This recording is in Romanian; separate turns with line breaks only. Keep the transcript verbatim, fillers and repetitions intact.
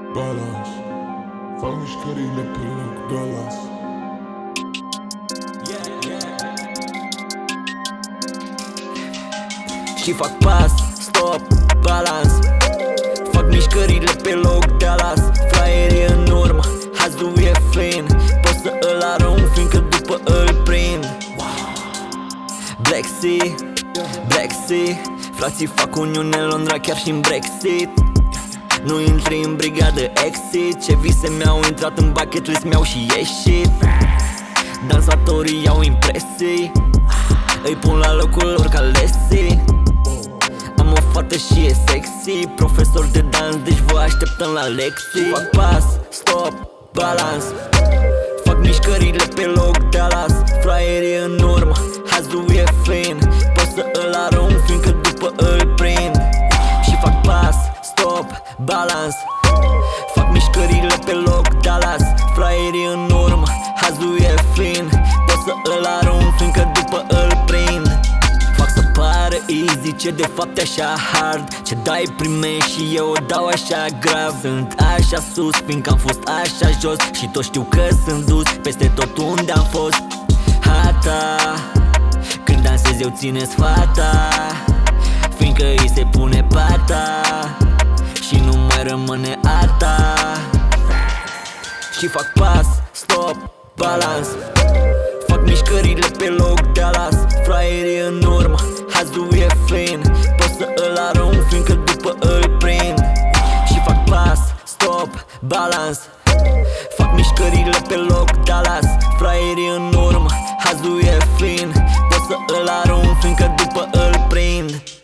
Balans, fac mișcările pe loc, Dallas.
Și fac pas, stop, balans. Fac mișcările pe loc, Dallas. Flyeri în urmă, hazul e fin. Pot să îl arunc, fiindcă după îl prind. Black Sea, Black Sea. Frații fac uniune în Londra, chiar și în Brexit. Nu intri în brigadă exit. Ce vise mi-au intrat în bucket list, mi-au și ieșit. Dansatorii iau impresii, îi pun la locul lor ca Leslie. Am o fată și e sexy, profesor de dans, deci vă așteptăm la lecții. Fac pas, stop, balans. Fac mișcările pe loc, Dallas. Fraierii în urmă, hazul e fin. Pot să îl arunc, fiindcă după îl prind. Și fac pas, stop, balans. Fac mișcările pe loc, Dallas. Fraierii în urmă, hazul e fin. Pot să îl arunc, fiindcă după îl prind. Fac să pară easy, ce de fapt e așa hard. Ce dai primești și eu o dau așa grav. Sunt așa sus, fiindcă am fost așa jos. Și toți știu că sunt dus peste tot unde am fost. Hata, când dansez eu ține-ți fata, fiindcă îi se pune pata și nu mai rămâne ata. Și fac pas, stop, balans. Fac mișcările pe loc, Dallas. Fraierii în urmă, hazul e fin. Pot să îl arunc, fiindcă după îl prind. Și fac pas, stop, balans. Fac mișcările pe loc, Dallas. Fraierii în urmă, hazul e fin. Pot să îl arunc, fiindcă după îl prind.